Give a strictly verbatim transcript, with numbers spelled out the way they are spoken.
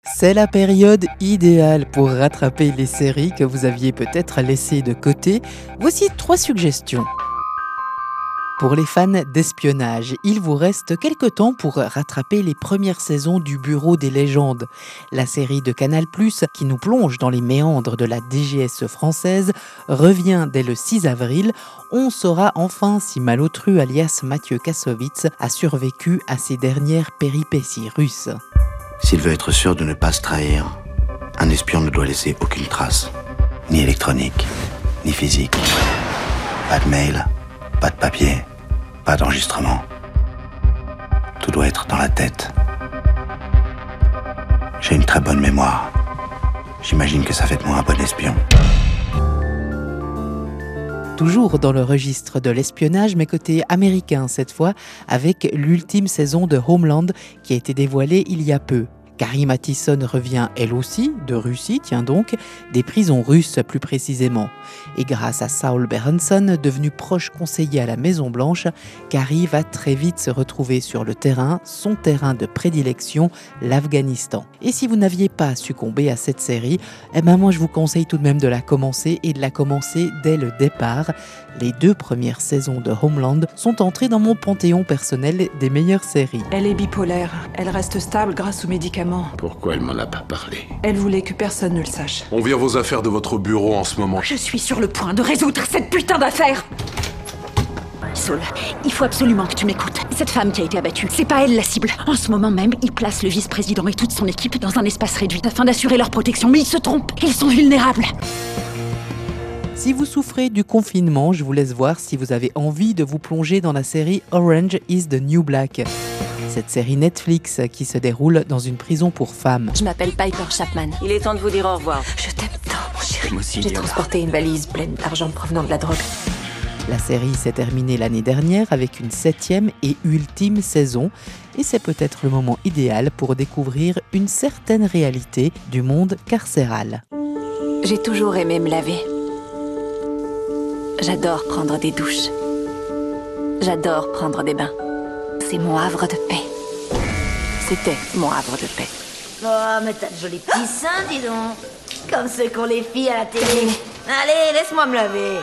C'est la période idéale pour rattraper les séries que vous aviez peut-être laissées de côté. Voici trois suggestions. Pour les fans d'espionnage, il vous reste quelque temps pour rattraper les premières saisons du Bureau des légendes. La série de Canal plus, qui nous plonge dans les méandres de la D G S française, revient dès le six avril. On saura enfin si Malotru alias Mathieu Kassovitz a survécu à ces dernières péripéties russes. S'il veut être sûr de ne pas se trahir, un espion ne doit laisser aucune trace, ni électronique, ni physique. Pas de mail, pas de papier, pas d'enregistrement. Tout doit être dans la tête. J'ai une très bonne mémoire. J'imagine que ça fait de moi un bon espion. Toujours dans le registre de l'espionnage, mais côté américain cette fois, avec l'ultime saison de Homeland qui a été dévoilée il y a peu. Carrie Mathison revient elle aussi, de Russie, tiens donc, des prisons russes plus précisément. Et grâce à Saul Berenson, devenu proche conseiller à la Maison-Blanche, Carrie va très vite se retrouver sur le terrain, son terrain de prédilection, l'Afghanistan. Et si vous n'aviez pas succombé à cette série, eh ben moi je vous conseille tout de même de la commencer et de la commencer dès le départ. Les deux premières saisons de Homeland sont entrées dans mon panthéon personnel des meilleures séries. Elle est bipolaire. Elle reste stable grâce aux médicaments. Pourquoi elle m'en a pas parlé? Elle voulait que personne ne le sache. On vire vos affaires de votre bureau en ce moment. Je suis sur le point de résoudre cette putain d'affaire. Saul, il faut absolument que tu m'écoutes. Cette femme qui a été abattue, c'est pas elle la cible. En ce moment même, il place le vice-président et toute son équipe dans un espace réduit afin d'assurer leur protection. Mais ils se trompent. Ils sont vulnérables. Si vous souffrez du confinement, je vous laisse voir si vous avez envie de vous plonger dans la série Orange is the New Black. Cette série Netflix qui se déroule dans une prison pour femmes. Je m'appelle Piper Chapman. Il est temps de vous dire au revoir. Je t'aime tant, mon chéri. Moi aussi, J'ai Diana. transporté une valise pleine d'argent provenant de la drogue. La série s'est terminée l'année dernière avec une septième et ultime saison. Et c'est peut-être le moment idéal pour découvrir une certaine réalité du monde carcéral. J'ai toujours aimé me laver. J'adore prendre des douches. J'adore prendre des bains. C'est mon havre de paix. C'était mon havre de paix. Oh, mais t'as de jolis petits seins, dis donc. Comme ceux qu'ont les filles à la télé. Allez, laisse-moi me laver.